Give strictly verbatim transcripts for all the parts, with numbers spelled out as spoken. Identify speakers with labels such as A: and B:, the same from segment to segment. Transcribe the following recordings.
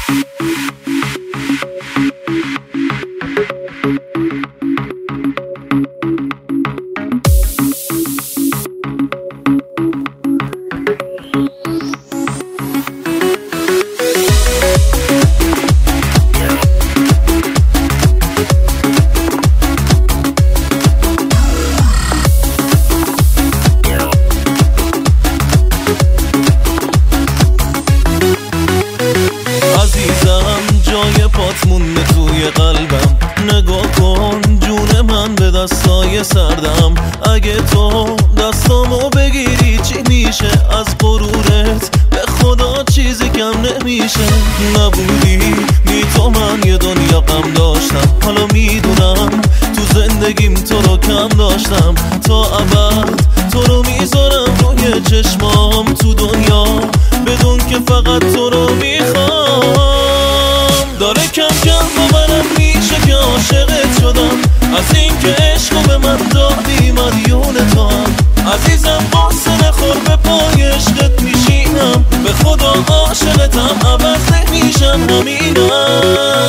A: پات مونده توی قلبم، نگاه کن جون من به دستای سردم. اگه تو دستامو بگیری چی میشه؟ از غرورت به خدا چیزی کم نمیشه. نبودی بی تو من یه دنیا غم داشتم، حالا میدونم تو زندگیم تو رو کم داشتم. تا ابد تو رو میذارم روی چشمام تو دنیا، بدون که فقط تو رو میخوام. داره کم کم باورم میشه که عاشقت شدم، از این که عشقو به من دادی مدیون تو هم. عزیزم قصه نخور به پای عشقت میشینم، به خدا عاشقتم عوض نمیشم همینم.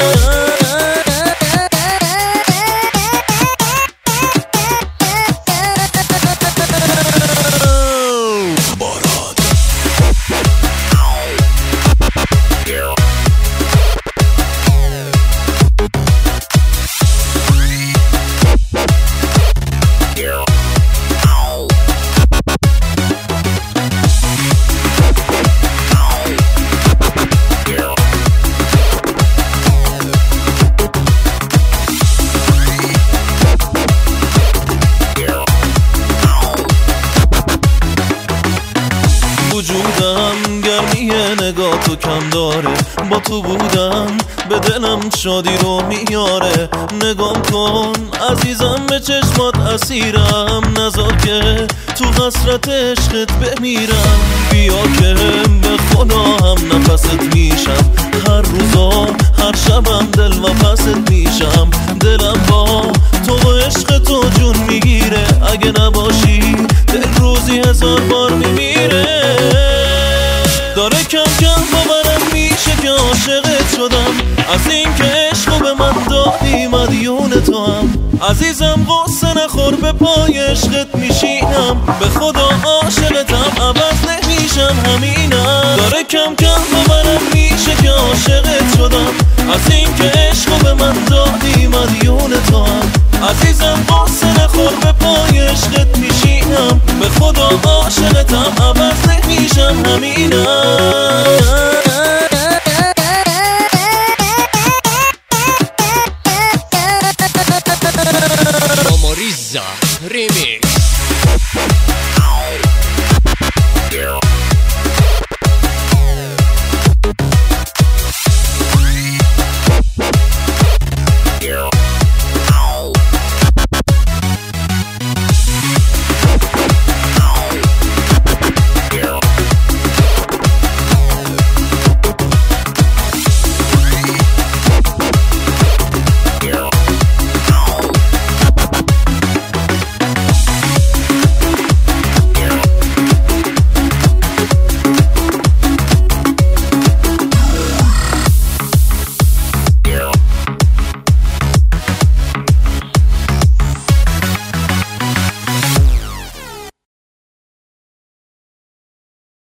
A: وجودم گرمی نگاه تو کم داره، با تو بودم به دلم شادی رو میاره. نگام کن عزیزم به چشمات اسیرم، نذار که تو حسرت عشقت بمیرم. بیا که به خدا هم نفست میشم، هر روزا هر شبم دل و پست میشم. دلم با تو و عشق تو جون میگیره، اگه نباشی دل روزی هزار بار میمیره. داره کم کم باورم میشه که عاشقت شدم، از این که عشقو به من دادی مدیون تو هم. عزیزم قصه نخور به پای عشقت میشینم، به خدا عاشقتم عوض نمیشم همینم. داره کم کم باورم میشه که عاشقت شدم، از این که عشقو به من دادی مدیون تو هم. عزیزم قصه نخور به پای عشقت میشینم، به خدا عاشقتم عوض نمیشم همینم.